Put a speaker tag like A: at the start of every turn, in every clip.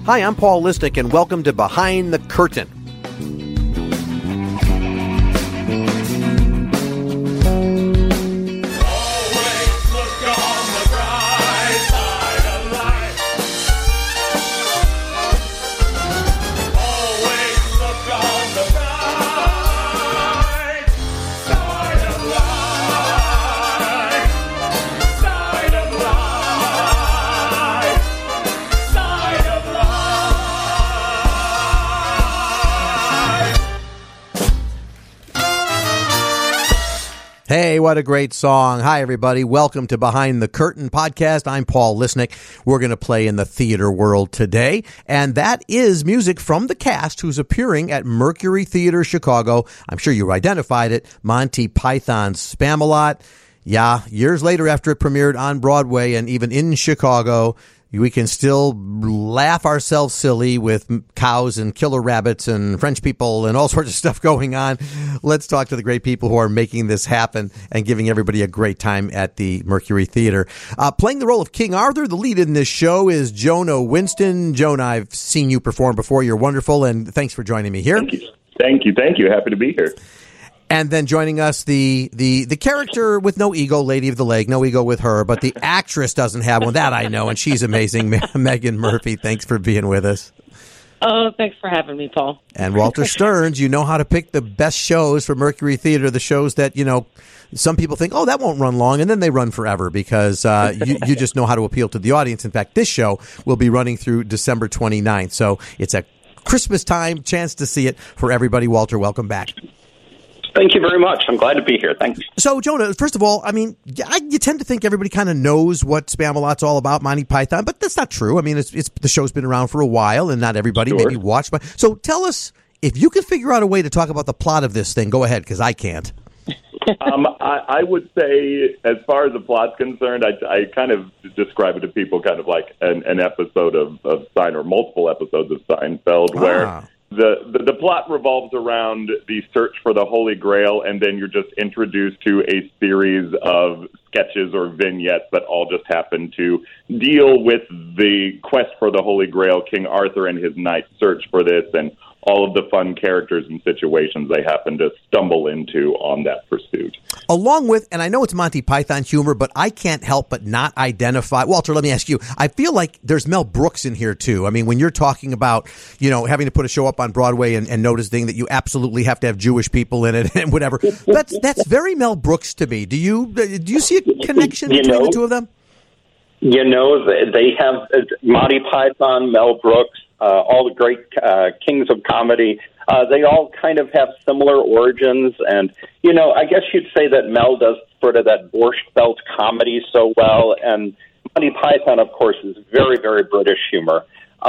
A: Hi, I'm Paul Lisnek, and welcome to Behind the Curtain. Hey, what a great song. Hi, everybody. Welcome to Behind the Curtain podcast. I'm Paul Lisnek. We're going to play in the theater world today, and that is music from the cast who's appearing at Mercury Theater Chicago. I'm sure you identified it, Monty Python's Spamalot. Yeah, years later after it premiered on Broadway and even in Chicago, we can still laugh ourselves silly with cows and killer rabbits and French people and all sorts of stuff going on. Let's talk to the great people who are making this happen and giving everybody a great time at the Mercury Theater. Playing the role of King Arthur, the lead in this show is Jonah Winston. Jonah, I've seen you perform before. You're wonderful, and thanks for joining me here.
B: Thank you. Happy to be here.
A: And then joining us, the character with no ego, Lady of the Lake, no ego with her, but the actress doesn't have one. That I know, and she's amazing. Megan Murphy, thanks for being with us.
C: Oh, thanks for having me, Paul.
A: And Walter Stearns, you know how to pick the best shows for Mercury Theater, the shows that, you know, some people think, oh, that won't run long, and then they run forever because you just know how to appeal to the audience. In fact, this show will be running through December 29th, so it's a Christmas time chance to see it for everybody. Walter, welcome back.
B: Thank you very much. I'm glad to be here. Thanks.
A: So, Jonah, first of all, I mean, you tend to think everybody kind of knows what Spamalot's all about, Monty Python, but that's not true. I mean, it's the show's been around for a while, and not everybody maybe watched. So tell us, if you can figure out a way to talk about the plot of this thing, go ahead, because I can't.
B: I would say, as far as the plot's concerned, I kind of describe it to people kind of like an episode of Seinfeld, or multiple episodes of Seinfeld, where the plot revolves around the search for the Holy Grail, and then you're just introduced to a series of sketches or vignettes that all just happen to deal with the quest for the Holy Grail, King Arthur and his knights search for this, and all of the fun characters and situations they happen to stumble into on that pursuit.
A: Along with, and I know it's Monty Python humor, but I can't help but not identify. Walter, let me ask you, I feel like there's Mel Brooks in here too. I mean, when you're talking about, you know, having to put a show up on Broadway and noticing that you absolutely have to have Jewish people in it and whatever, that's very Mel Brooks to me. Do you see a connection between the two of them?
D: You know, they have Monty Python, Mel Brooks, all the great kings of comedy. They all kind of have similar origins. And, you know, I guess you'd say that Mel does sort of that Borscht Belt comedy so well. And Monty Python, of course, is very, very British humor.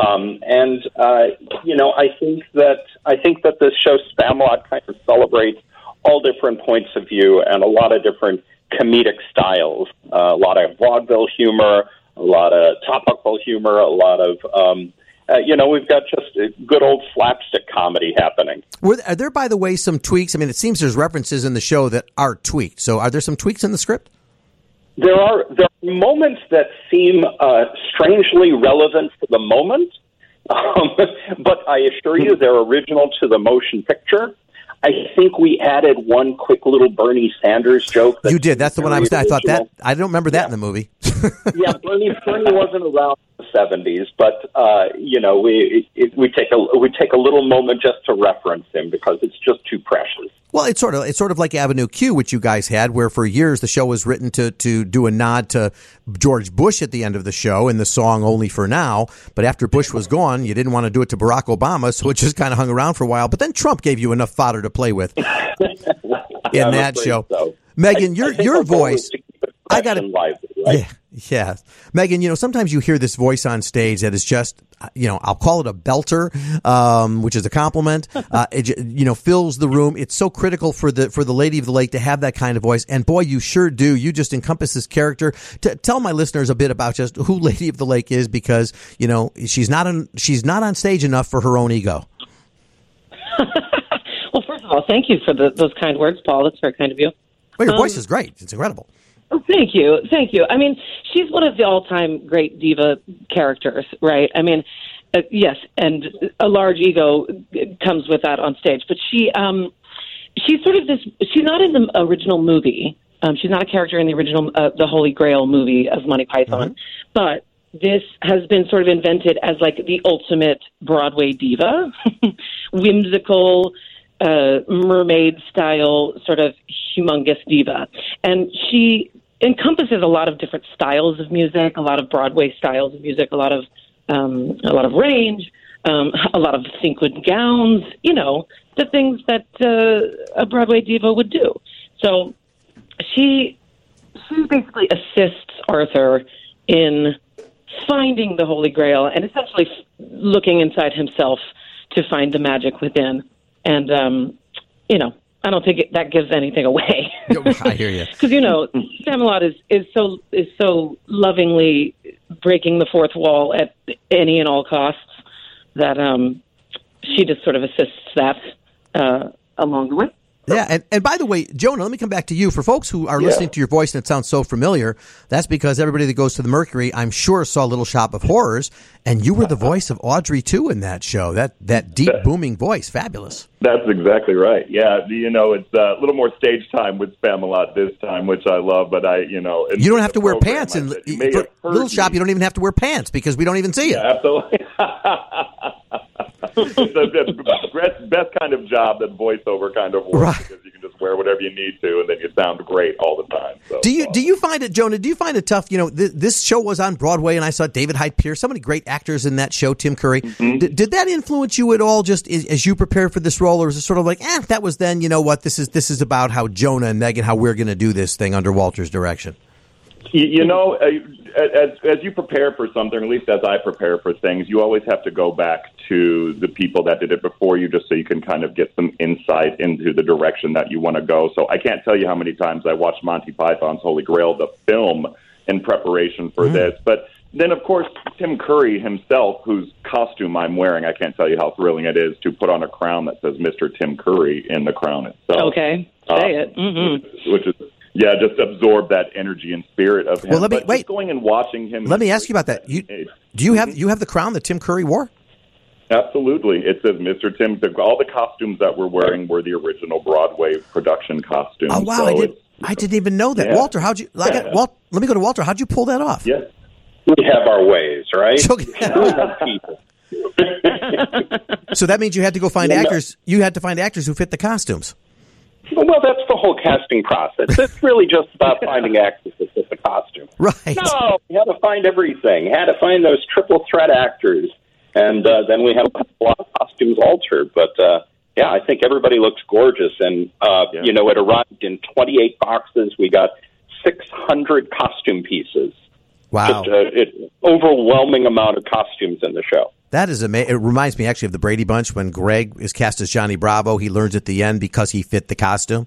D: You know, I think that this show Spamalot kind of celebrates all different points of view and a lot of different comedic styles, a lot of vaudeville humor, a lot of topical humor, a lot of, you know, we've got just a good old slapstick comedy happening.
A: Are there, by the way, some tweaks? I mean, it seems there's references in the show that are tweaked. So are there some tweaks in the script?
D: There are moments that seem strangely relevant for the moment, but I assure you they're original to the motion picture. I think we added one quick little Bernie Sanders joke.
A: You did. That's the one I thought that. I don't remember that in the movie.
D: Yeah, Bernie wasn't around in the 70s, but you know, we take a little moment just to reference him because it's just too precious.
A: Well, it's sort of like Avenue Q, which you guys had, where for years the show was written to do a nod to George Bush at the end of the show in the song "Only for Now." But after Bush was gone, you didn't want to do it to Barack Obama, so it just kind of hung around for a while. But then Trump gave you enough fodder to play with in that show. So. Megan, your voice. I got it. Right? Yeah. Megan, you know, sometimes you hear this voice on stage that is just, you know, I'll call it a belter, which is a compliment. It, you know, fills the room. It's so critical for the Lady of the Lake to have that kind of voice. And boy, you sure do. You just encompass this character. Tell my listeners a bit about just who Lady of the Lake is, because, you know, she's not on stage enough for her own ego.
C: Well, first of all, thank you for those kind words, Paul. That's very kind of you.
A: Well, your voice is great. It's incredible.
C: Oh, thank you. I mean, she's one of the all-time great diva characters, right? I mean, Yes, and a large ego comes with that on stage. But she's sort of this. She's not in the original movie. She's not a character in the original, the Holy Grail movie of Monty Python. But this has been sort of invented as like the ultimate Broadway diva, whimsical, mermaid-style sort of humongous diva, and she encompasses a lot of different styles of music, a lot of Broadway styles of music, a lot of range, a lot of sequined gowns, the things that a Broadway diva would do. So she basically assists Arthur in finding the Holy Grail and essentially looking inside himself to find the magic within. And, I don't think that gives anything away.
A: I hear you.
C: Because, Spamalot is so lovingly breaking the fourth wall at any and all costs that she just sort of assists that along the way.
A: Yeah, and by the way, Jonah, let me come back to you. For folks who are listening to your voice and it sounds so familiar, that's because everybody that goes to the Mercury, I'm sure, saw Little Shop of Horrors, and you were the voice of Audrey, too, in that show. That deep, booming voice. Fabulous.
B: That's exactly right. Yeah, it's a little more stage time with Spamalot this time, which I love, but you don't
A: have to wear pants. And for Little Shop, you don't even have to wear pants because we don't even see it.
B: Yeah, absolutely. It's the best kind of job that voiceover kind of works, right? Because you can just wear whatever you need to, and then you sound great all the time. So,
A: do you find it, Jonah? Do you find it tough? This show was on Broadway, and I saw David Hyde Pierce, so many great actors in that show. Tim Curry. Mm-hmm. Did that influence you at all? Just as you prepared for this role, or is it sort of like, that was then? You know what? This is about how Jonah and Megan, how we're going to do this thing under Walter's direction.
B: As you prepare for something, at least as I prepare for things, you always have to go back to the people that did it before you, just so you can kind of get some insight into the direction that you want to go. So I can't tell you how many times I watched Monty Python's Holy Grail, the film, in preparation for this. But then, of course, Tim Curry himself, whose costume I'm wearing, I can't tell you how thrilling it is to put on a crown that says Mr. Tim Curry in the crown itself.
C: Okay, say it. Mm-hmm.
B: Which is... Yeah, just absorb that energy and spirit of him.
A: Well, wait.
B: Going and watching him.
A: Let me ask you about that. Do you have the crown that Tim Curry wore?
B: Absolutely. It says Mr. Tim. All the costumes that we're wearing were the original Broadway production costumes.
A: Oh, wow. So I didn't even know that. Yeah. Walter, how'd you... let me go to Walter. How'd you pull that off?
B: Yeah.
D: We have our ways, right?
A: So that means you had to go find actors. You had to find actors who fit the costumes.
D: Well, that's the whole casting process. It's really just about finding actors that fit the costume.
A: Right.
D: No, we had to find everything. Had to find those triple threat actors. And then we had a lot of costumes altered. But, I think everybody looks gorgeous. And, it arrived in 28 boxes. We got 600 costume pieces.
A: Wow.
D: Just an overwhelming amount of costumes in the show.
A: That is amazing. It reminds me actually of the Brady Bunch when Greg is cast as Johnny Bravo. He learns at the end because he fit the costume.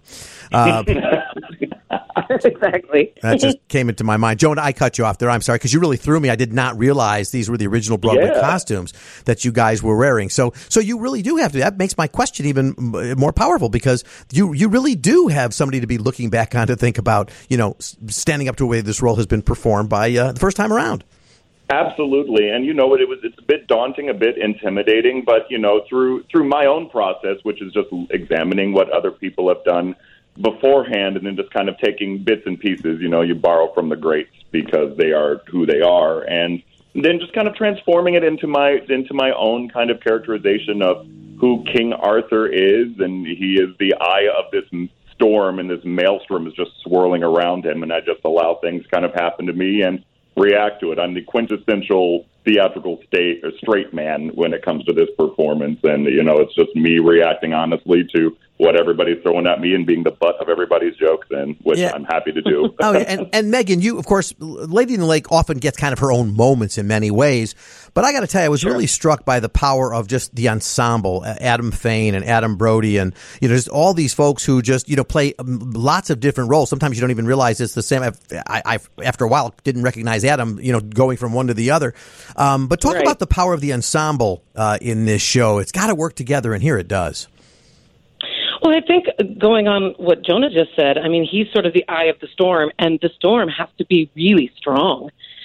C: Exactly.
A: That just came into my mind. Jonah, I cut you off there. I'm sorry, because you really threw me. I did not realize these were the original Broadway costumes that you guys were wearing. So you really do have to. That makes my question even more powerful, because you really do have somebody to be looking back on to think about, standing up to the way this role has been performed by the first time around.
B: Absolutely. And it's a bit daunting, a bit intimidating, but through my own process, which is just examining what other people have done beforehand and then just kind of taking bits and pieces, you borrow from the greats because they are who they are, and then just kind of transforming it into my own kind of characterization of who King Arthur is, and he is the eye of this storm, and this maelstrom is just swirling around him, and I just allow things kind of happen to me and react to it. I'm the quintessential theatrical straight man when it comes to this performance, and it's just me reacting honestly to what everybody's throwing at me and being the butt of everybody's jokes, which I'm happy to do.
A: And Megan, you, of course, Lady in the Lake often gets kind of her own moments in many ways, but I got to tell you, I was really struck by the power of just the ensemble, Adam Fain and Adam Brody, and just all these folks who just play lots of different roles. Sometimes you don't even realize it's the same. I after a while didn't recognize Adam, going from one to the other. But talk about the power of the ensemble in this show. It's got to work together, and here it does.
C: Well, I think going on what Jonah just said, I mean, he's sort of the eye of the storm, and the storm has to be really strong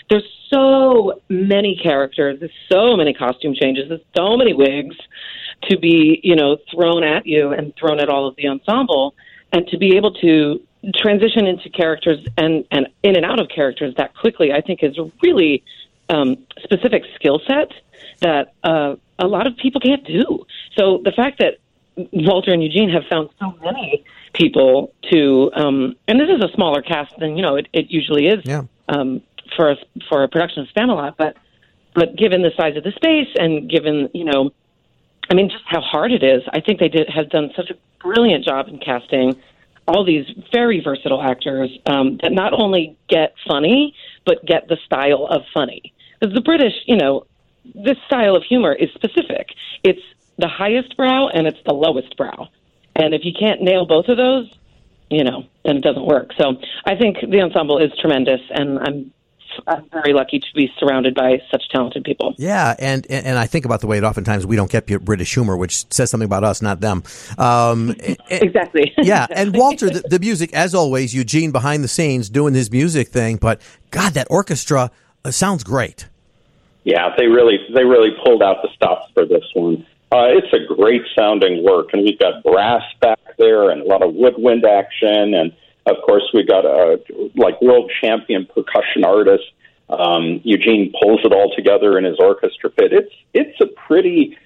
C: there's so many characters, there's so many costume changes, there's so many wigs to be, thrown at you and thrown at all of the ensemble, and to be able to transition into characters and in and out of characters that quickly, I think is a really specific skill set that a lot of people can't do. So the fact that Walter and Eugene have found so many people to, and this is a smaller cast than it usually is for a production of Spamalot, but given the size of the space and given just how hard it is, I think they have done such a brilliant job in casting all these very versatile actors that not only get funny but get the style of funny. Because the British, this style of humor is specific. It's the highest brow and it's the lowest brow. And if you can't nail both of those, then it doesn't work. So I think the ensemble is tremendous, and I'm very lucky to be surrounded by such talented people.
A: Yeah, and I think about the way that oftentimes we don't get British humor, which says something about us, not them.
C: Exactly.
A: Yeah, and Walter, the music, as always, Eugene behind the scenes doing his music thing, but God, that orchestra sounds great.
D: Yeah, they really pulled out the stops for this one. It's a great sounding work, and we've got brass back there and a lot of woodwind action, and of course we got a world champion percussion artist. Eugene pulls it all together in his orchestra pit. It's a pretty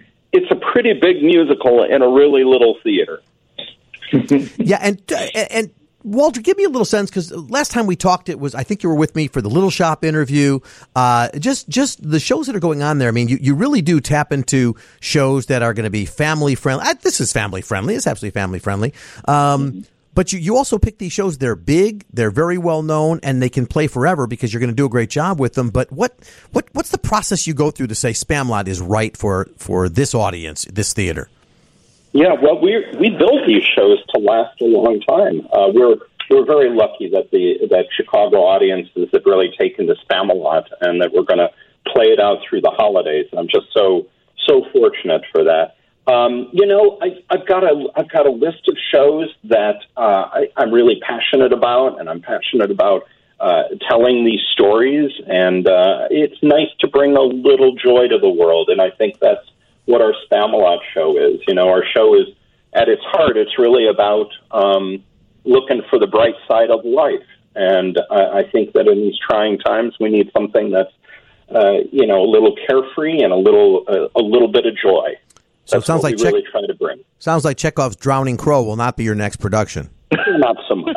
D: big musical in a really little theater.
A: Yeah, and Walter, give me a little sense, because last time we talked, I think you were with me for the Little Shop interview. Just the shows that are going on there. I mean, you really do tap into shows that are going to be family friendly. This is family friendly. It's absolutely family friendly. But you also pick these shows. They're big, they're very well known, and they can play forever because you're going to do a great job with them. But what's the process you go through to say Spamalot is right for this audience, this theater?
D: Yeah, well, we build these shows to last a long time. We're very lucky that Chicago audiences have really taken to Spamalot, and that we're going to play it out through the holidays. I'm just so fortunate for that. I've got a list of shows that I'm really passionate about, and I'm passionate about telling these stories. And it's nice to bring a little joy to the world, and I think that's what our Spamalot show is. Our show is, at its heart, it's really about looking for the bright side of life. And I think that in these trying times, we need something that's, a little carefree and a little bit of joy.
A: So
D: that's
A: it sounds
D: what
A: like
D: we really try to bring.
A: Sounds like Chekhov's Drowning Crow will not be your next production.
D: Not so much.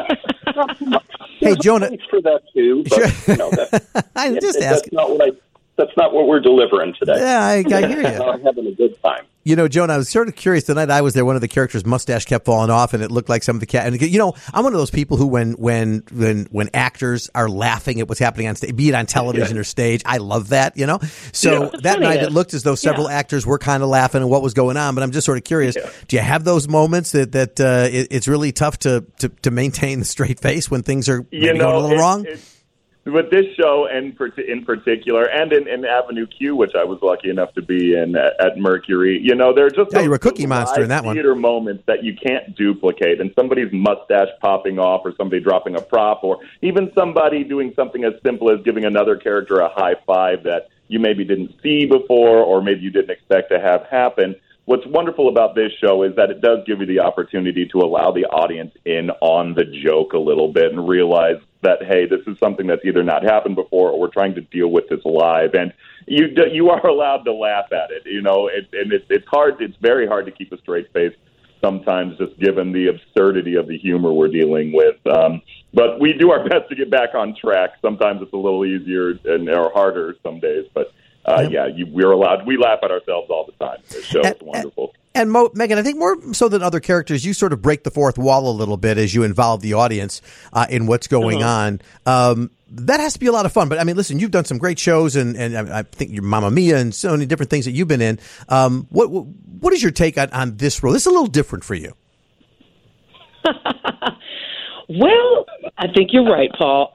A: Hey, Jonah.
D: Thanks for that too. But,
A: I'm just asking.
D: That's not what we're delivering today.
A: Yeah, I hear you.
D: I'm having a good time.
A: Jonah, I was sort of curious. The night I was there, one of the characters' mustache kept falling off, and it looked like some of the cat. And I'm one of those people who, when actors are laughing at what's happening on stage, be it on television or stage, I love that. So that night it looked as though several actors were kind of laughing at what was going on. But I'm just sort of curious. Yeah. Do you have those moments that it's really tough to maintain the straight face when things are going a little wrong?
B: With this show, in particular, and in Avenue Q, which I was lucky enough to be in at Mercury, there are just
A: you were a cookie monster in that one.
B: Theater moments that you can't duplicate, and somebody's mustache popping off, or somebody dropping a prop, or even somebody doing something as simple as giving another character a high five that you maybe didn't see before, or maybe you didn't expect to have happen. What's wonderful about this show is that it does give you the opportunity to allow the audience in on the joke a little bit and realize that, hey, this is something that's either not happened before, or we're trying to deal with this live. And you are allowed to laugh at it. It's hard. It's very hard to keep a straight face sometimes, just given the absurdity of the humor we're dealing with. But we do our best to get back on track. Sometimes it's a little easier or harder some days, but we're allowed. We laugh at ourselves all the time. This show is wonderful.
A: And Megan, I think more so than other characters, you sort of break the fourth wall a little bit as you involve the audience in what's going on. That has to be a lot of fun. But I mean, listen, you've done some great shows, and I think your Mamma Mia and so many different things that you've been in. What is your take on this role? This is a little different for you.
C: Well, I think you're right, Paul.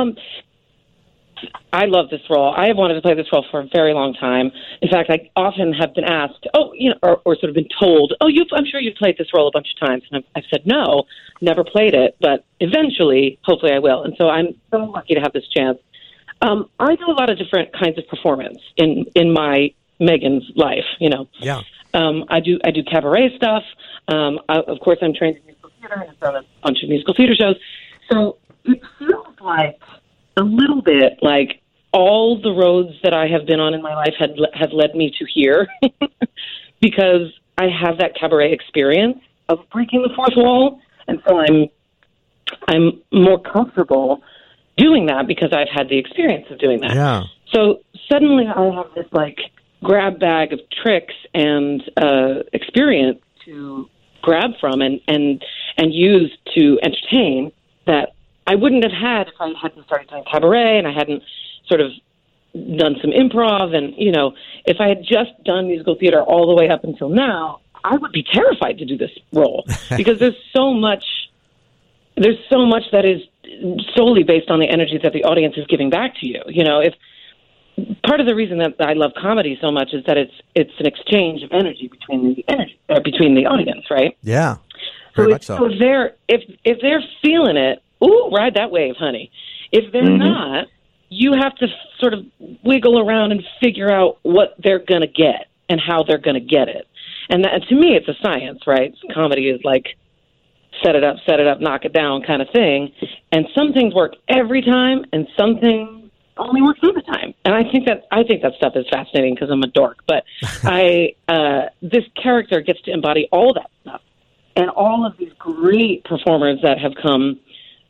C: I love this role. I have wanted to play this role for a very long time. In fact, I often have been asked, or sort of been told, I'm sure you've played this role a bunch of times. And I've said, no, never played it, but eventually, hopefully I will. And so I'm so lucky to have this chance. I do a lot of different kinds of performance in my Megan's life, you know.
A: Yeah.
C: I do cabaret stuff. Of course, I'm trained in musical theater and I've done a bunch of musical theater shows. So it feels like a little bit like all the roads that I have been on in my life have led me to here because I have that cabaret experience of breaking the fourth wall. And so I'm more comfortable doing that because I've had the experience of doing that.
A: Yeah.
C: So suddenly I have this like grab bag of tricks and experience to grab from and use to entertain that I wouldn't have had if I hadn't started doing cabaret and I hadn't sort of done some improv. And, you know, if I had just done musical theater all the way up until now, I would be terrified to do this role because there's so much that is solely based on the energy that the audience is giving back to you. You know, if part of the reason that I love comedy so much is that it's an exchange of energy between the audience, right?
A: Yeah, very much so.
C: So if they're feeling it, ooh, ride that wave, honey. If they're not, you have to sort of wiggle around and figure out what they're going to get and how they're going to get it. And that, to me, it's a science, right? Comedy is like set it up, knock it down kind of thing. And some things work every time, and some things only work some of the time. And I think that stuff is fascinating because I'm a dork. But this character gets to embody all that stuff, and all of these great performers that have come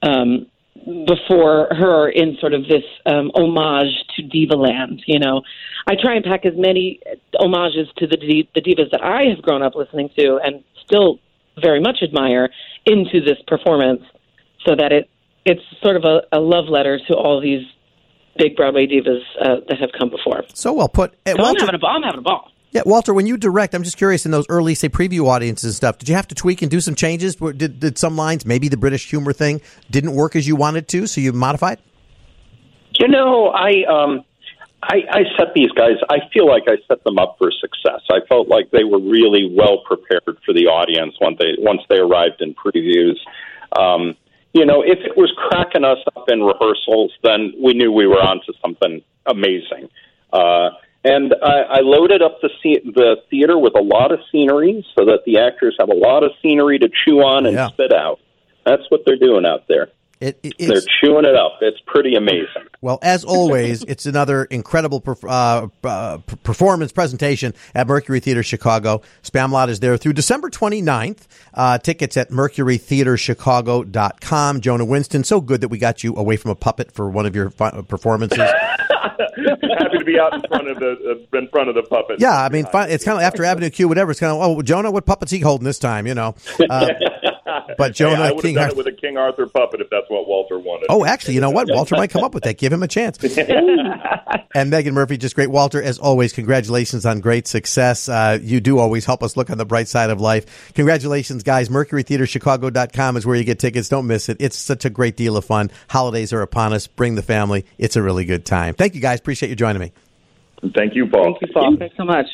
C: before her in sort of this homage to diva land. You know, I try and pack as many homages to the divas that I have grown up listening to and still very much admire into this performance, so that it's sort of a love letter to all these big Broadway divas that have come before.
A: So well put.
C: So Walter, I'm having a ball.
A: Yeah, Walter, when you direct, I'm just curious, in those early, say, preview audiences and stuff, did you have to tweak and do some changes? Did some lines, maybe the British humor thing, didn't work as you wanted to, so you modified?
D: You know, I set these guys, I feel like I set them up for success. I felt like they were really well prepared for the audience once they arrived in previews. You know, if it was cracking us up in rehearsals, then we knew we were onto something amazing. And I loaded up the theater with a lot of scenery so that the actors have a lot of scenery to chew on and spit out. That's what they're doing out there. They're chewing it up. It's pretty amazing.
A: Well, as always, it's another incredible performance presentation at Mercury Theater Chicago. Spamalot is there through December 29th. Tickets at mercurytheaterchicago.com. Jonah Winston, so good that we got you away from a puppet for one of your performances.
B: Happy to be out in front of the puppet.
A: Yeah, I mean, it's kind of after Avenue Q, whatever. It's kind of, oh, Jonah, what puppet's he holding this time? You know, but Jonah,
B: I would have done it with a King Arthur puppet if that's what Walter wanted.
A: Oh, actually, you know what? Walter might come up with that. Give him a chance. And Megan Murphy, just great. Walter, as always, congratulations on great success. You do always help us look on the bright side of life. Congratulations, guys. MercuryTheaterChicago.com is where you get tickets. Don't miss it. It's such a great deal of fun. Holidays are upon us. Bring the family. It's a really good time. Thank you, guys. Appreciate you joining me.
B: Thank you, Paul.
C: Thank you, Paul. Thanks so much.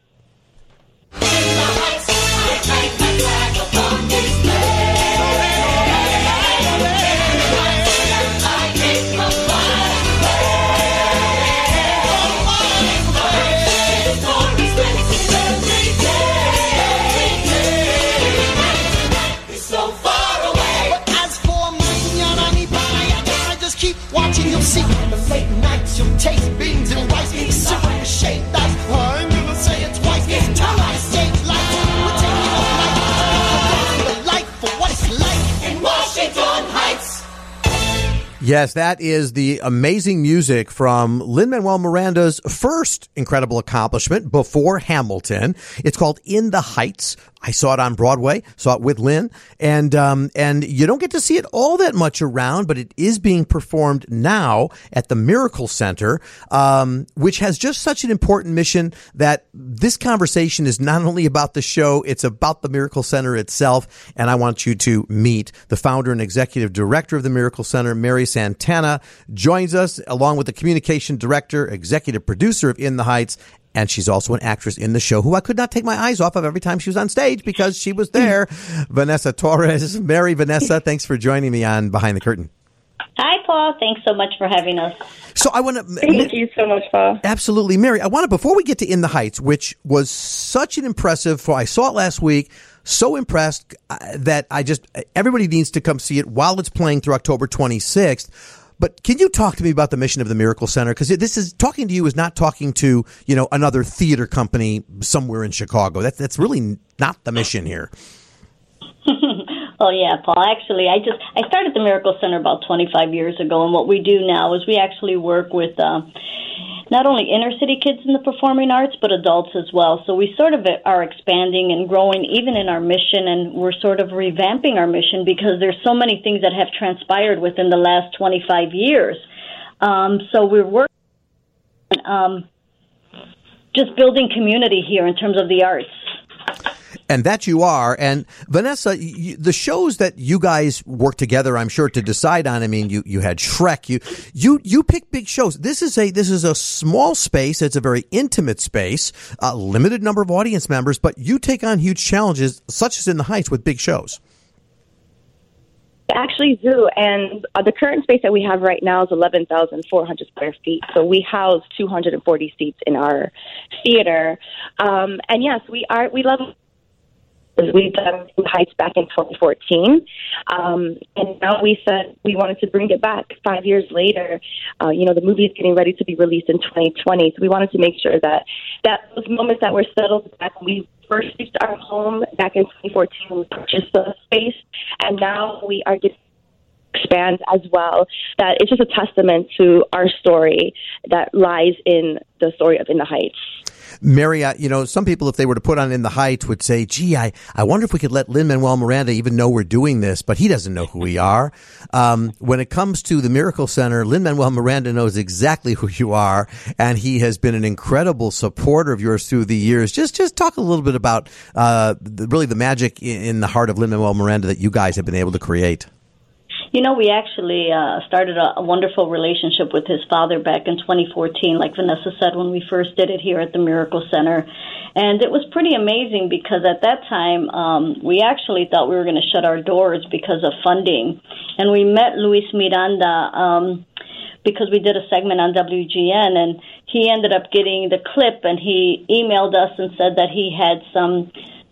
E: Watching you'll see in the late nights you'll taste beans and rice in super shape. That's I'm gonna say it twice. It's time I stage lights. We're taking off the light for what it's like in Washington Heights.
A: Yes, that is the amazing music from Lin-Manuel Miranda's first incredible accomplishment before Hamilton. It's called In the Heights. I saw it on Broadway, saw it with Lynn, and you don't get to see it all that much around, but it is being performed now at the Miracle Center, which has just such an important mission that this conversation is not only about the show, it's about the Miracle Center itself, and I want you to meet the founder and executive director of the Miracle Center, Mary Santana, joins us along with the communication director, executive producer of In the Heights, and she's also an actress in the show who I could not take my eyes off of every time she was on stage because she was there. Vanessa Torres. Mary, Vanessa, thanks for joining me on Behind the Curtain.
F: Hi, Paul. Thanks so much for having us.
A: So I want to
G: Thank you so much, Paul.
A: Absolutely, Mary. I want to, before we get to In the Heights, which was such an impressive. I saw it last week. So impressed that everybody needs to come see it while it's playing through October 26th. But can you talk to me about the mission of the Miracle Center? Because this is talking to you is not talking to another theater company somewhere in Chicago. That's really not the mission here.
F: Oh, yeah, Paul. Actually, I started the Miracle Center about 25 years ago, and what we do now is we actually work with not only inner-city kids in the performing arts, but adults as well. So we sort of are expanding and growing even in our mission, and we're sort of revamping our mission because there's so many things that have transpired within the last 25 years. So we're working on just building community here in terms of the arts.
A: And that you are. And Vanessa, the shows that you guys work together, I'm sure, to decide on. I mean, you had Shrek. You pick big shows. This is a small space. It's a very intimate space, a limited number of audience members, but you take on huge challenges, such as In the Heights, with big shows.
G: Actually do, and the current space that we have right now is 11,400 square feet. So we house 240 seats in our theater. And yes, we love. We've done Heights back in 2014, and now we said we wanted to bring it back 5 years later. The movie is getting ready to be released in 2020, so we wanted to make sure that those moments that were settled back when we first reached our home back in 2014 when we purchased the space, and now we are getting expand as well, that it's just a testament to our story that lies in the story of In the Heights.
A: Mary, some people, if they were to put on In the Heights, would say, gee, I wonder if we could let Lin-Manuel Miranda even know we're doing this, but he doesn't know who we are. When it comes to the Miracle Center, Lin-Manuel Miranda knows exactly who you are, and he has been an incredible supporter of yours through the years. Just talk a little bit about really the magic in the heart of Lin-Manuel Miranda that you guys have been able to create.
F: We actually started a wonderful relationship with his father back in 2014, like Vanessa said, when we first did it here at the Miracle Center. And it was pretty amazing because at that time, we actually thought we were going to shut our doors because of funding. And we met Luis Miranda because we did a segment on WGN, and he ended up getting the clip, and he emailed us and said that he had some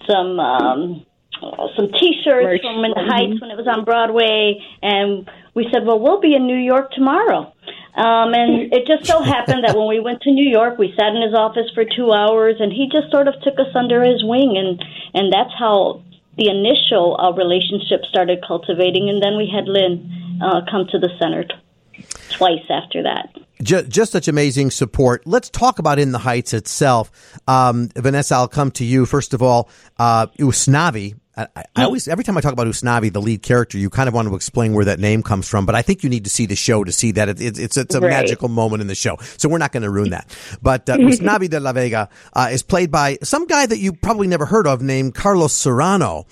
F: T-shirts
G: merch
F: from In the Heights when it was on Broadway, and we said, well, we'll be in New York tomorrow. And it just so happened that when we went to New York, we sat in his office for 2 hours, and he just sort of took us under his wing, and that's how the initial relationship started cultivating, and then we had Lynn come to the center twice after that.
A: Just such amazing support. Let's talk about In the Heights itself. Vanessa, I'll come to you. First of all, Usnavi. I always, every time I talk about Usnavi, the lead character, you kind of want to explain where that name comes from, but I think you need to see the show to see that it's a
G: right.
A: magical moment in the show. So we're not going to ruin that. But Usnavi de la Vega is played by some guy that you probably never heard of named Carlos Serrano.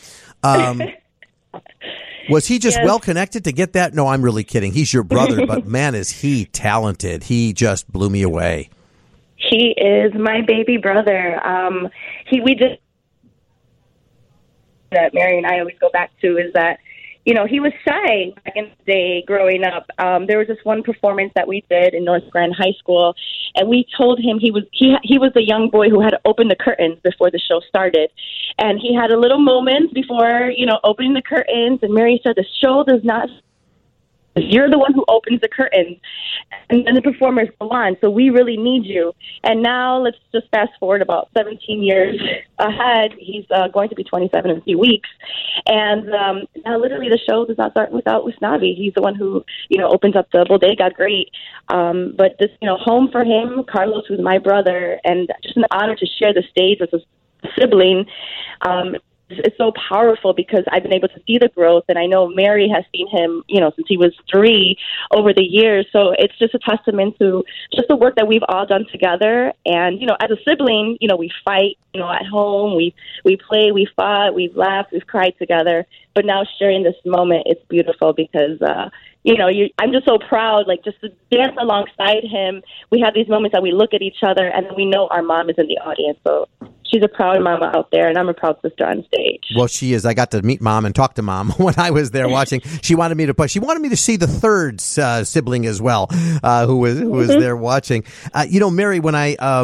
A: Was he just well connected to get that? No, I'm really kidding. He's your brother, but man, is he talented. He just blew me away.
G: He is my baby brother. We did that Mary and I always go back to is that, he was shy back in the day growing up. There was this one performance that we did in North Grand High School, and we told him he was the young boy who had to open the curtains before the show started. And he had a little moment before, opening the curtains, and Mary said, the show does not... You're the one who opens the curtains, and then the performers go on. So we really need you. And now let's just fast forward about 17 years ahead. He's going to be 27 in a few weeks. And now literally the show does not start without Usnavi. He's the one who, opens up the bodega. Great. But this, home for him, Carlos, who's my brother, and just an honor to share the stage with a sibling. It's so powerful because I've been able to see the growth, and I know Mary has seen him, since he was 3 over the years. So it's just a testament to just the work that we've all done together. And, as a sibling, we fight, at home, we play, we fought, we've laughed, we've cried together. But now sharing this moment, it's beautiful because, I'm just so proud, just to dance alongside him. We have these moments that we look at each other, and then we know our mom is in the audience. So she's a proud mama out there, and I'm a proud sister on stage.
A: Well, she is. I got to meet Mom and talk to Mom when I was there watching. She wanted me to see the third sibling as well, who was there watching. Mary, when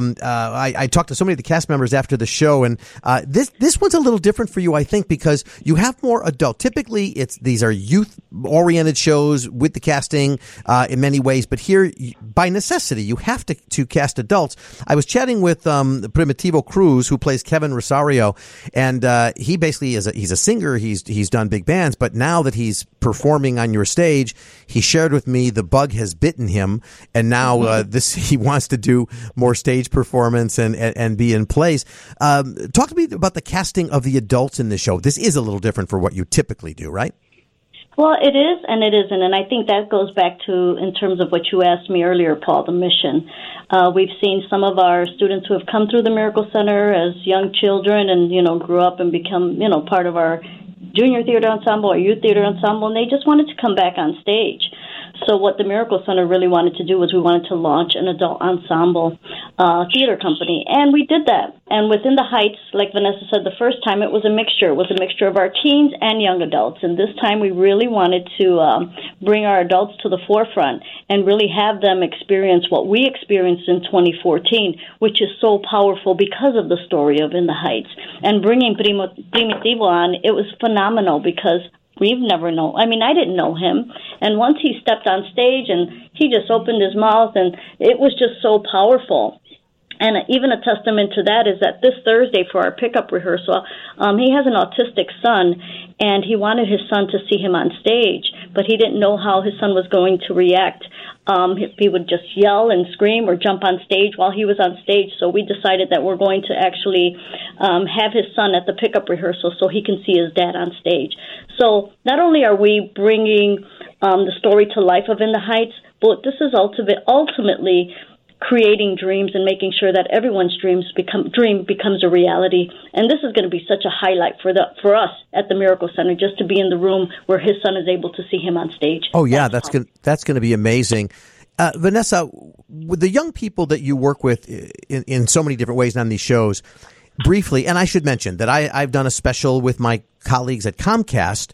A: I talked to so many of the cast members after the show, and this one's a little different for you, I think, because you have more adult. Typically, these are youth-oriented shows with the casting in many ways, but here, by necessity, you have to cast adults. I was chatting with Primitivo Cruz, who plays Kevin Rosario, and he basically he's a singer. He's done big bands, but now that he's performing on your stage, he shared with me the bug has bitten him, and now he wants to do more stage performance and be in plays. Talk to me about the casting of the adults in this show. This is a little different for what you typically do, right?
F: Well, it is and it isn't, and I think that goes back to, in terms of what you asked me earlier, Paul, the mission. We've seen some of our students who have come through the Miracle Center as young children and, grew up and become, part of our junior theater ensemble or youth theater ensemble, and they just wanted to come back on stage. So what the Miracle Center really wanted to do was we wanted to launch an adult ensemble theater company, and we did that. And within the Heights, like Vanessa said the first time, it was a mixture. It was a mixture of our teens and young adults, and this time we really wanted to bring our adults to the forefront and really have them experience what we experienced in 2014, which is so powerful because of the story of In the Heights. And bringing Primitivo on, it was phenomenal because we've never known. I mean, I didn't know him. And once he stepped on stage and he just opened his mouth, and it was just so powerful. And even a testament to that is that this Thursday for our pickup rehearsal, he has an autistic son, and he wanted his son to see him on stage, but he didn't know how his son was going to react. He would just yell and scream or jump on stage while he was on stage. So we decided that we're going to actually have his son at the pickup rehearsal so he can see his dad on stage. So not only are we bringing the story to life of In the Heights, but this is ultimately creating dreams and making sure that everyone's dream becomes a reality. And this is going to be such a highlight for us at the Miracle Center, just to be in the room where his son is able to see him on stage.
A: Oh yeah, that's going to be amazing. Vanessa, with the young people that you work with in so many different ways on these shows, briefly, and I should mention that I've done a special with my colleagues at Comcast,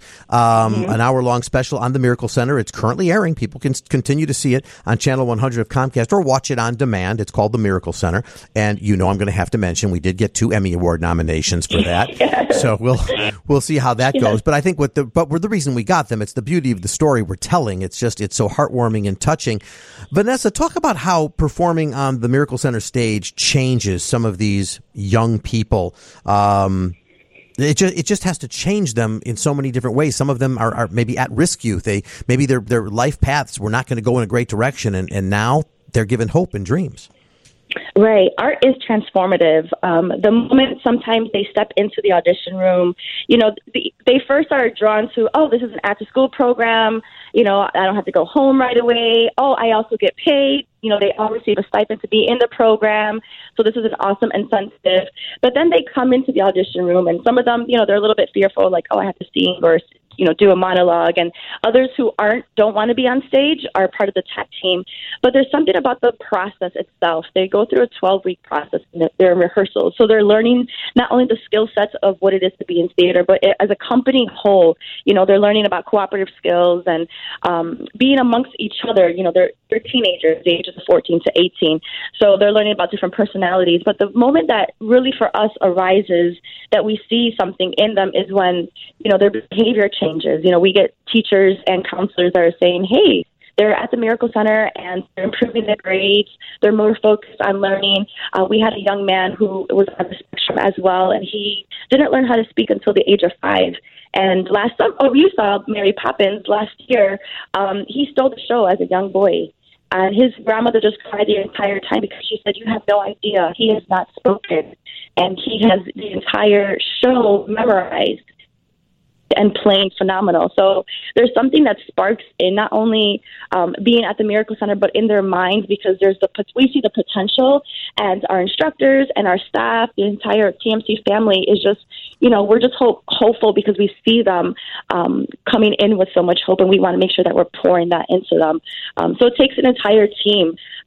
A: an hour-long special on the Miracle Center. It's currently airing. People can continue to see it on Channel 100 of Comcast or watch it on demand. It's called the Miracle Center. And I'm going to have to mention we did get 2 Emmy Award nominations for that. So we'll see how that goes. But I think the reason we got them, it's the beauty of the story we're telling. It's so heartwarming and touching. Vanessa, talk about how performing on the Miracle Center stage changes some of these young people. It just has to change them in so many different ways. Some of them are maybe at-risk youth. Maybe their life paths were not going to go in a great direction, and now they're given hope and dreams.
G: Right. Art is transformative. The moment sometimes they step into the audition room, they first are drawn to, oh, this is an after-school program. I don't have to go home right away. Oh, I also get paid. They all receive a stipend to be in the program. So this is an awesome incentive. But then they come into the audition room, and some of them, they're a little bit fearful, like, oh, I have to sing or do a monologue, and others who don't want to be on stage are part of the tech team. But there's something about the process itself. They go through a 12-week process in their rehearsals. So they're learning not only the skill sets of what it is to be in theater, but as a company whole, they're learning about cooperative skills and being amongst each other. They're teenagers, the ages of 14 to 18. So they're learning about different personalities. But the moment that really for us arises that we see something in them is when, their behavior changes. We get teachers and counselors that are saying, hey, they're at the Miracle Center and they're improving their grades. They're more focused on learning. We had a young man who was on the spectrum as well, and he didn't learn how to speak until the age of 5. And you saw Mary Poppins last year. He stole the show as a young boy. And his grandmother just cried the entire time because she said, you have no idea. He has not spoken. And he has the entire show memorized and playing phenomenal. So there's something that sparks in not only being at the Miracle Center, but in their minds, because we see the potential, and our instructors and our staff, the entire TMC family is just, we're just hopeful because we see them coming in with so much hope, and we want to make sure that we're pouring that into them. So it takes an entire team.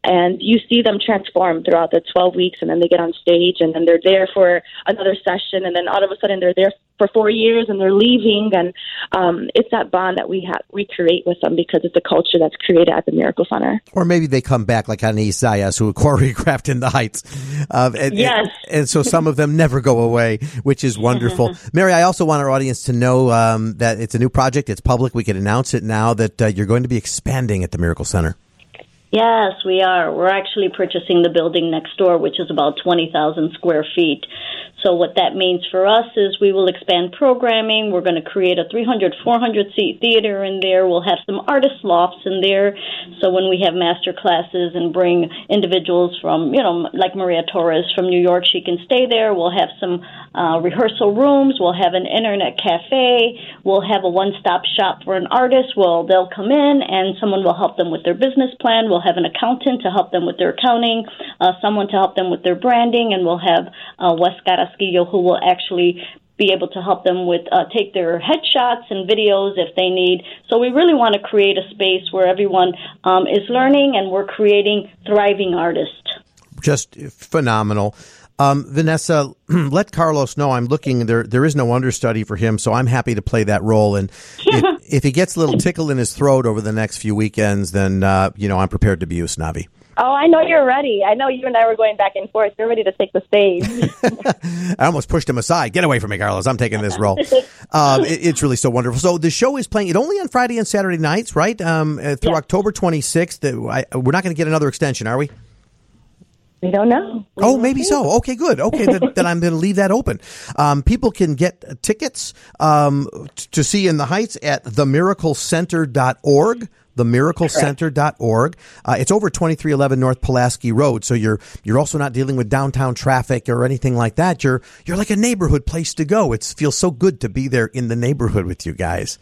G: And you see them transform throughout the 12 weeks, and then they get on stage, and then they're there for another session, and then all of a sudden they're there for 4 years, and they're leaving. And it's that bond that we create with them because it's a culture that's created at the Miracle Center.
A: Or maybe they come back like Anais Zayas, who choreographed In the Heights.
G: Yes.
A: And so some of them never go away, which is wonderful. Mary, I also want our audience to know that it's a new project. It's public. We can announce it now that you're going to be expanding at the Miracle Center.
F: Yes, we are. We're actually purchasing the building next door, which is about 20,000 square feet. So what that means for us is we will expand programming. We're going to create a 300, 400-seat theater in there. We'll have some artist lofts in there. So when we have master classes and bring individuals from, like Maria Torres from New York, she can stay there. We'll have some rehearsal rooms. We'll have an internet cafe. We'll have a one-stop shop for an artist. They'll come in and someone will help them with their business plan. We'll have an accountant to help them with their accounting, someone to help them with their branding, and we'll have Wes Carrasquillo, who will actually be able to help them with take their headshots and videos if they need. So we really want to create a space where everyone is learning, and we're creating thriving artists. Just
A: phenomenal. Vanessa, let Carlos know I'm looking. There is no understudy for him, so I'm happy to play that role. And if he gets a little tickle in his throat over the next few weekends, then I'm prepared to be Usnavi.
G: Oh, I know you're ready. I know you and I were going back and forth. You're ready to take the stage.
A: I almost pushed him aside. Get away from me, Carlos. I'm taking this role. It's really so wonderful. So the show is playing it only on Friday and Saturday nights, right? Through October 26th. We're not going to get another extension, are we?
G: We don't know.
A: Maybe so. Okay, good. Okay, then I'm going to leave that open. People can get tickets to see In the Heights at themiraclecenter.org. themiraclecenter.org. It's over 2311 North Pulaski Road, so you're also not dealing with downtown traffic or anything like that. You're like a neighborhood place to go. It feels so good to be there in the neighborhood with you guys.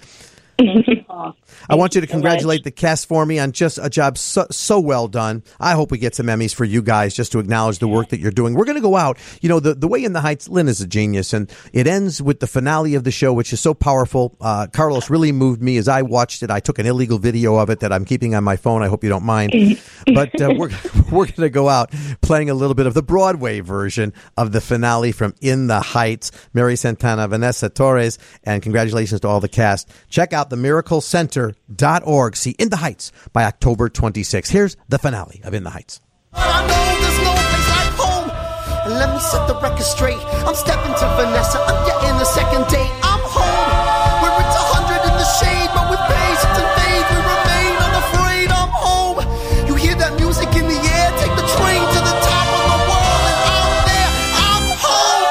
A: I want you to congratulate the cast for me on just a job so well done. I hope we get some Emmys for you guys just to acknowledge the work that you're doing. We're going to go out. The way In the Heights, Lynn is a genius, and it ends with the finale of the show, which is so powerful. Carlos really moved me as I watched it. I took an illegal video of it that I'm keeping on my phone. I hope you don't mind. But we're going to go out playing a little bit of the Broadway version of the finale from In the Heights. Mary Santana, Vanessa Torres, and congratulations to all the cast. Check out themiraclecenter.org. See In the Heights by October 26th. Here's the finale of In the Heights.
E: I know there's no place like home. And let me set the record straight. I'm stepping to Vanessa. I'm getting a second date. I'm home. Where it's 100 in the shade, but with patience and faith we remain unafraid. I'm home. You hear that music in the air? Take the train to the top of the world, and out there, I'm home.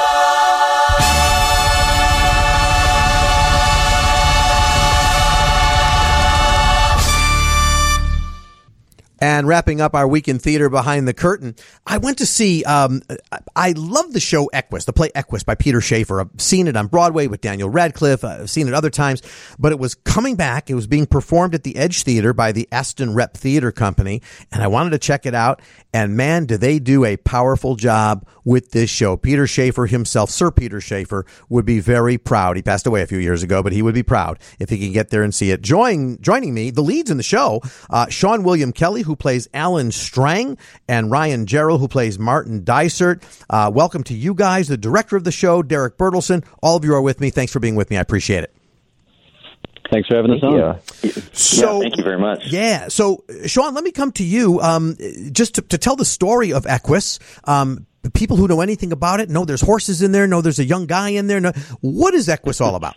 A: And wrapping up our week in theater behind the curtain, I went to see, I love the show Equus, the play Equus by Peter Shaffer. I've seen it on Broadway with Daniel Radcliffe. I've seen it other times, but it was coming back. It was being performed at the Edge Theater by the Aston Rep Theater Company, and I wanted to check it out. And man, do they do a powerful job with this show. Peter Shaffer himself, Sir Peter Shaffer, would be very proud. He passed away a few years ago, but he would be proud if he could get there and see it. Joining me, the leads in the show, Sean William Kelly, who plays Alan Strang, and Ryan Jarrell, who plays Martin Dysart. Welcome to you guys, the director of the show, Derek Bertelson. All of you are with me. Thanks for being with me. I appreciate it.
H: Thanks for having us on.
A: So,
D: thank you very much.
A: Yeah. So, Sean, let me come to you just to tell the story of Equus. The people who know anything about it know there's horses in there, know there's a young guy in there. What is Equus all about?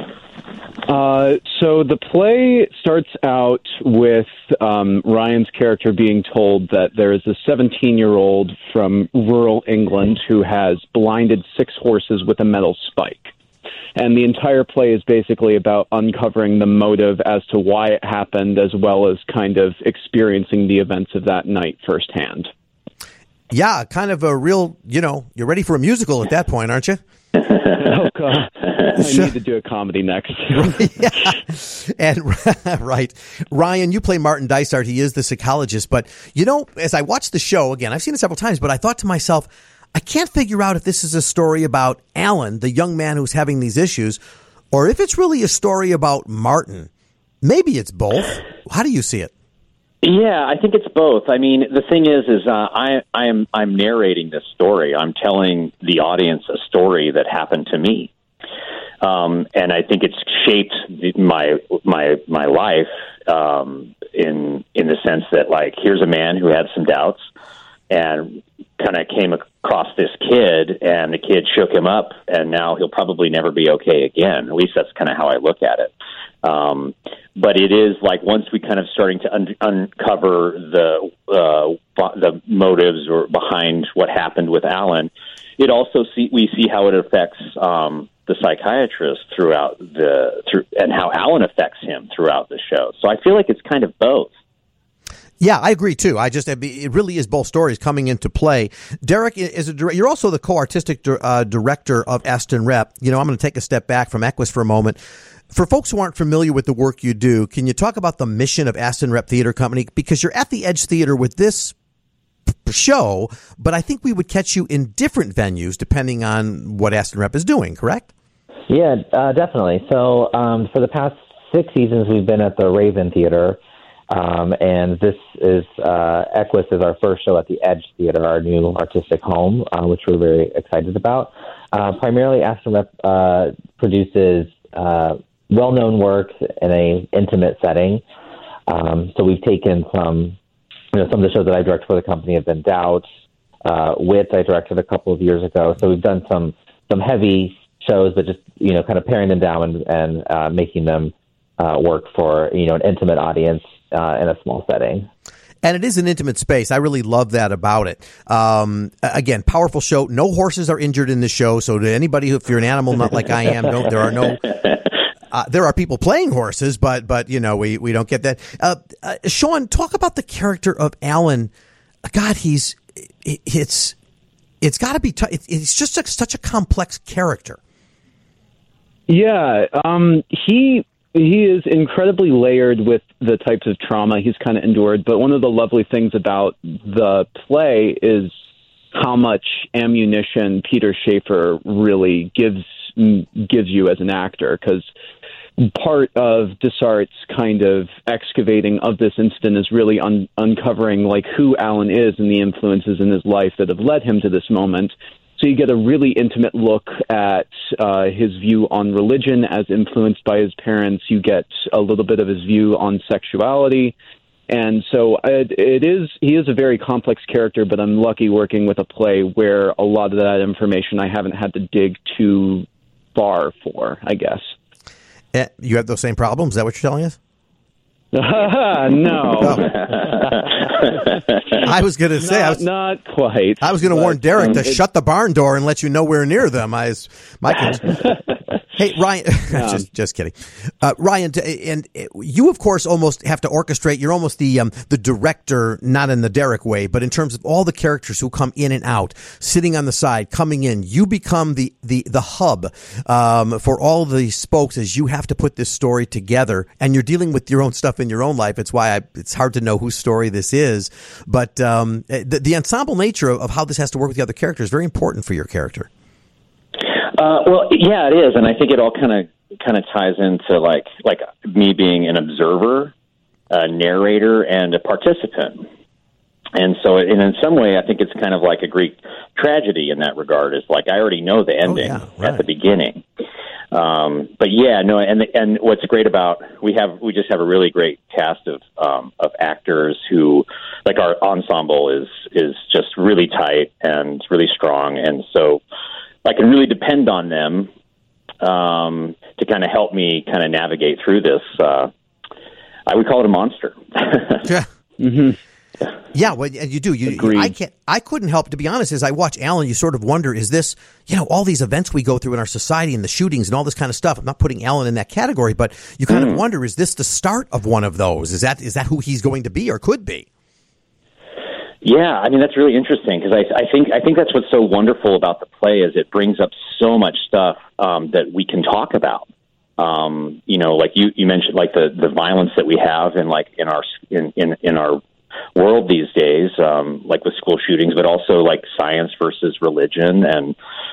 H: So the play starts out with Ryan's character being told that there is a 17-year-old from rural England who has blinded 6 horses with a metal spike. And the entire play is basically about uncovering the motive as to why it happened, as well as kind of experiencing the events of that night firsthand. Yeah, kind of a real, you're ready for a musical at that point, aren't you? Oh, God. I need to do a comedy next. Yeah. And right. Ryan, you play Martin Dysart. He is the psychologist. But, as I watched the show, again, I've seen it several times, but I thought to myself, I can't figure out if this is a story about Alan, the young man who's having these issues, or if it's really a story about Martin. Maybe it's both. How do you see it?
I: Yeah, I think it's both. I mean, the thing is I'm narrating this story. I'm telling the audience a story that happened to me, and I think it's shaped my life in the sense that, like, here's a man who had some doubts and kind of came across this kid, and the kid shook him up, and now he'll probably never be okay again. At least that's kind of how I look at it. But it is like, once we kind of starting to uncover the motives or behind what happened with Alan, it also we see how it affects the psychiatrist and how Alan affects him throughout the show. So I feel like it's kind of both.
A: Yeah, I agree too. It really is both stories coming into play. Derek, you're also the co-artistic director of Aston Rep. I'm going to take a step back from Equus for a moment. For folks who aren't familiar with the work you do, can you talk about the mission of Aston Rep Theater Company? Because you're at the Edge Theater with this show, but I think we would catch you in different venues depending on what Aston Rep is doing, correct?
J: Yeah, definitely. So for the past 6 seasons, we've been at the Raven Theater, and this is Equus is our first show at the Edge Theater, our new artistic home, which we're very excited about. Primarily, Aston Rep produces well-known work in a intimate setting. So we've taken some of the shows that I direct for the company have been Doubt, Wit I directed a couple of years ago. So we've done some heavy shows, but just, kind of paring them down and making them work for, an intimate audience in a small setting.
A: And it is an intimate space. I really love that about it. Again, powerful show. No horses are injured in the show. So to anybody, if you're an animal nut like I am, there are no... there are people playing horses, but we don't get that. Sean, talk about the character of Alan. God, it's got to be it's just such a complex character.
H: Yeah, he is incredibly layered with the types of trauma he's kind of endured. But one of the lovely things about the play is how much ammunition Peter Shaffer really gives you as an actor, because part of Dessart's kind of excavating of this incident is really uncovering like who Alan is and the influences in his life that have led him to this moment. So you get a really intimate look at his view on religion as influenced by his parents. You get a little bit of his view on sexuality. And so he is a very complex character, but I'm lucky working with a play where a lot of that information I haven't had to dig too far for, I guess.
A: You have those same problems? Is that what you're telling us?
H: No.
A: I was going to say...
H: Not quite.
A: I was going to warn Derek to shut the barn door and let you know we're near them. Hey, Ryan, just kidding. Ryan, and you, of course, almost have to orchestrate. You're almost the director, not in the Derek way, but in terms of all the characters who come in and out, sitting on the side, coming in. You become the hub for all of the spokes as you have to put this story together, and you're dealing with your own stuff in your own life. It's why it's hard to know whose story this is. But the ensemble nature of how this has to work with the other characters is very important for your character.
I: Well, yeah, it is, and I think it all kind of ties into like me being an observer, a narrator, and a participant. And so, in some way, I think it's kind of like a Greek tragedy in that regard. It's like I already know the ending at the beginning. But yeah, no, and what's great about we just have a really great cast of actors who, like, our ensemble is just really tight and really strong, and so I can really depend on them to kind of help me kind of navigate through this. I would call it a monster.
A: Yeah.
H: Mm-hmm.
A: Yeah, well, you do. I couldn't help, to be honest, as I watch Alan, you sort of wonder, is this, all these events we go through in our society and the shootings and all this kind of stuff. I'm not putting Alan in that category, but you kind of wonder, is this the start of one of those? Is that who he's going to be or could be?
I: Yeah, I mean, that's really interesting because I think that's what's so wonderful about the play is it brings up so much stuff that we can talk about. Like you mentioned, like the violence that we have in our world these days, like with school shootings, but also like science versus religion and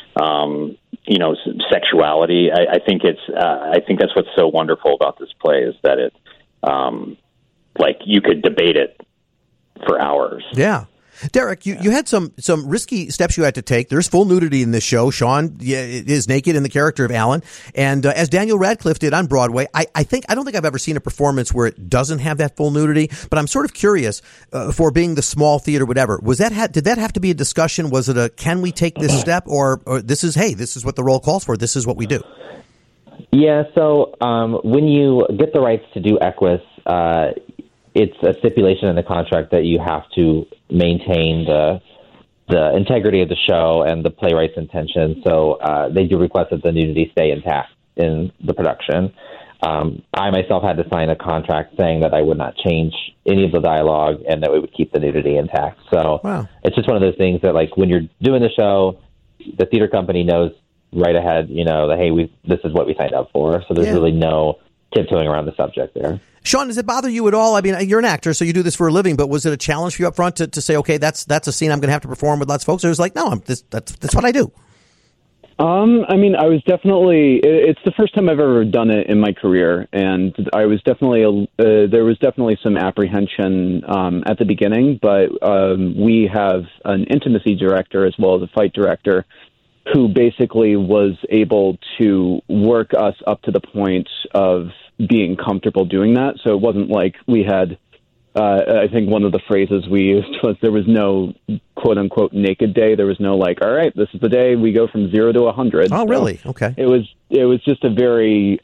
I: sexuality. I think that's what's so wonderful about this play is that like you could debate it for hours.
A: Yeah. Derek, you had some risky steps you had to take. There's full nudity in this show. Sean is naked in the character of Alan. And as Daniel Radcliffe did on Broadway, I don't think I've ever seen a performance where it doesn't have that full nudity. But I'm sort of curious, for being the small theater, whatever, did that have to be a discussion? Was it can we take this step, or this is what the role calls for, this is what we do?
J: Yeah, so when you get the rights to do Equus, it's a stipulation in the contract that you have to maintain the integrity of the show and the playwright's intention. So they do request that the nudity stay intact in the production. I myself had to sign a contract saying that I would not change any of the dialogue and that we would keep the nudity intact. So It's just one of those things that, like, when you're doing the show, the theater company knows right ahead, that, hey, this is what we signed up for. So there's really no tiptoeing around the subject there.
A: Sean, does it bother you at all? I mean, you're an actor, so you do this for a living, but was it a challenge for you up front to say, okay, that's a scene I'm going to have to perform with lots of folks? Or it was like, no, that's what I do?
H: I mean, I was definitely, it's the first time I've ever done it in my career. And I was definitely, there was definitely some apprehension at the beginning, but we have an intimacy director as well as a fight director who basically was able to work us up to the point of being comfortable doing that. So it wasn't like we had, I think one of the phrases we used was there was no quote unquote naked day. There was no like, all right, this is the day we go from 0 to 100.
A: Oh, really? Okay.
H: It was just a very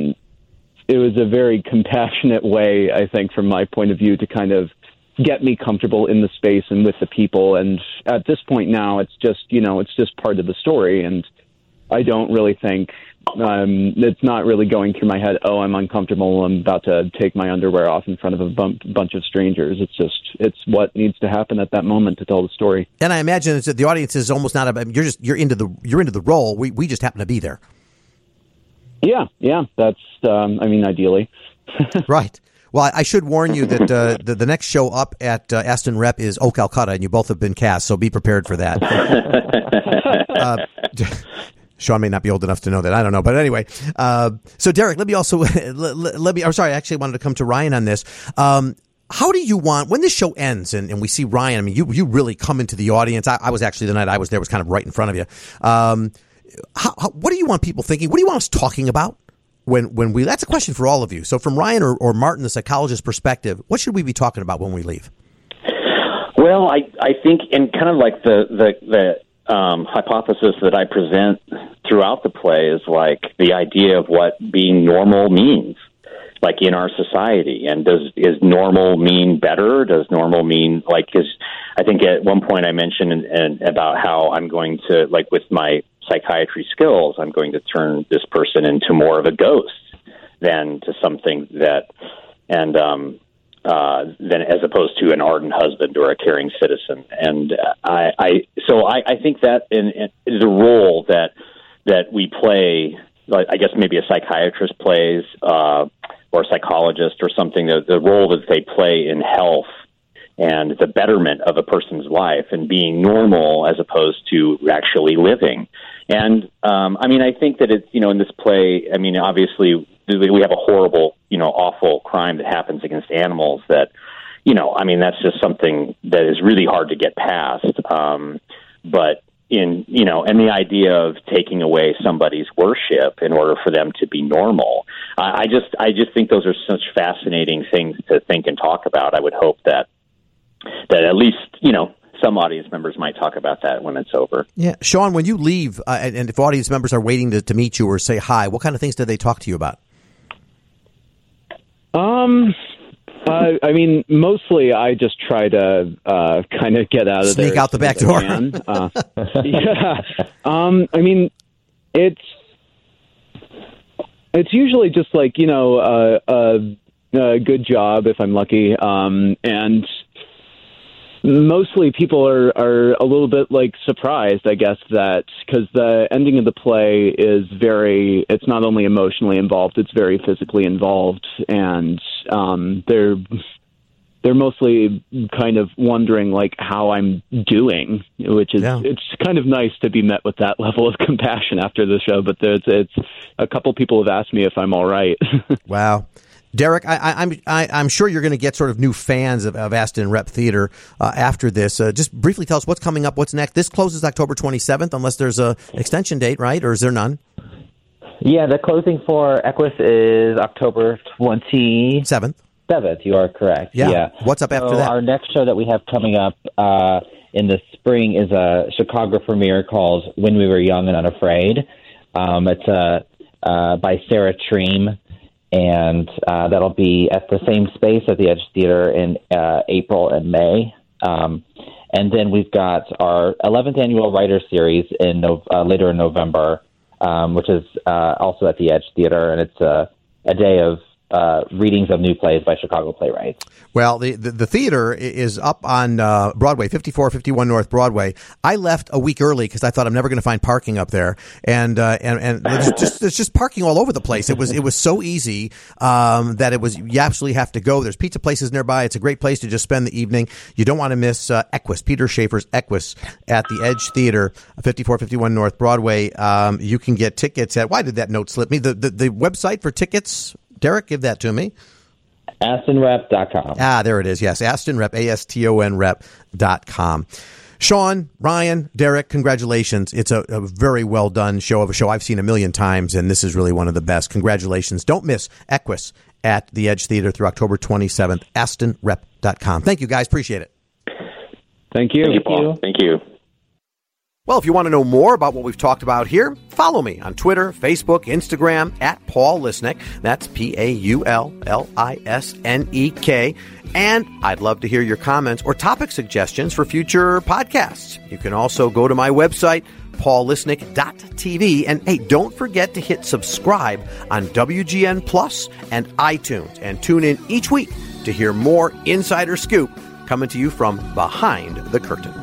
H: compassionate way, I think, from my point of view, to kind of get me comfortable in the space and with the people. And at this point now, it's just part of the story. And I don't really think it's not really going through my head, oh, I'm uncomfortable, I'm about to take my underwear off in front of a bunch of strangers. It's what needs to happen at that moment to tell the story.
A: And I imagine that the audience is almost not you're into the role. We just happen to be there.
H: Yeah, that's ideally.
A: Right. Well, I should warn you that the next show up at Aston Rep is Oh Calcutta, and you both have been cast, so be prepared for that. Sean may not be old enough to know that. I don't know. But anyway, so Derek, let me also, I'm sorry, I actually wanted to come to Ryan on this. How do you want, when this show ends and we see Ryan, I mean, you really come into the audience. I was actually, the night I was there was kind of right in front of you. What do you want people thinking? What do you want us talking about? When we, that's a question for all of you. So from Ryan or Martin, the psychologist perspective, what should we be talking about when we leave?
I: Well, I think, and kind of like the hypothesis that I present throughout the play is like the idea of what being normal means, like in our society. And is normal mean better? Does normal mean like, I think at one point I mentioned about how I'm going to, like with my psychiatry skills, I'm going to turn this person into more of a ghost than to something that, and than as opposed to an ardent husband or a caring citizen. And I think that in the role that we play, like, I guess maybe a psychiatrist plays, or a psychologist or something, the role that they play in health and the betterment of a person's life and being normal as opposed to actually living. And, I think that it's, in this play, obviously we have a horrible, awful crime that happens against animals that, that's just something that is really hard to get past. But and the idea of taking away somebody's worship in order for them to be normal, I just think those are such fascinating things to think and talk about. I would hope that at least, some audience members might talk about that when it's over.
A: Yeah. Sean, when you leave, and if audience members are waiting to meet you or say hi, what kind of things do they talk to you about?
H: Mostly I just try to kind of get out of there.
A: Sneak out the back door.
H: Yeah. It's usually just like, a good job if I'm lucky. And mostly people are a little bit like surprised, I guess, that because the ending of the play is it's not only emotionally involved, it's very physically involved. And they're mostly kind of wondering like how I'm doing, which is, It's kind of nice to be met with that level of compassion after the show. But it's a couple people have asked me if I'm all right.
A: Wow. Derek, I'm sure you're going to get sort of new fans of Aston Rep Theater after this. Just briefly tell us what's coming up, what's next. This closes October 27th, unless there's a extension date, right? Or is there none?
J: Yeah, the closing for Equus is October 27th. You are correct.
A: Yeah. What's up after that?
J: Our next show that we have coming up in the spring is a Chicago premiere called When We Were Young and Unafraid. It's by Sarah Treem, and that'll be at the same space at the Edge Theater in April and May. And then we've got our 11th annual writer series in later in November, which is also at the Edge Theater, and it's a day of readings of new plays by Chicago playwrights.
A: Well, the theater is up on Broadway, 5451 North Broadway. I left a week early because I thought I'm never going to find parking up there, and there's just parking all over the place. It was so easy that you absolutely have to go. There's pizza places nearby. It's a great place to just spend the evening. You don't want to miss Equus, Peter Schaefer's Equus at the Edge Theater, 5451 North Broadway. You can get tickets at. Why did that note slip me? The website for tickets. Derek, give that to me.
J: AstonRep.com.
A: There it is. Yes, AstonRep, AstonRep.com. Sean, Ryan, Derek, congratulations. It's a very well done show of a show I've seen a million times, and this is really one of the best. Congratulations. Don't miss Equus at the Edge Theater through October 27th. AstonRep.com. Thank you, guys. Appreciate it.
H: Thank you.
I: Thank you, Paul. Thank you.
A: Well, if you want to know more about what we've talked about here, follow me on Twitter, Facebook, Instagram, at Paul Lisnek. That's PaulLisnek. And I'd love to hear your comments or topic suggestions for future podcasts. You can also go to my website, paullisnek.tv. And hey, don't forget to hit subscribe on WGN Plus and iTunes. And tune in each week to hear more insider scoop coming to you from behind the curtain.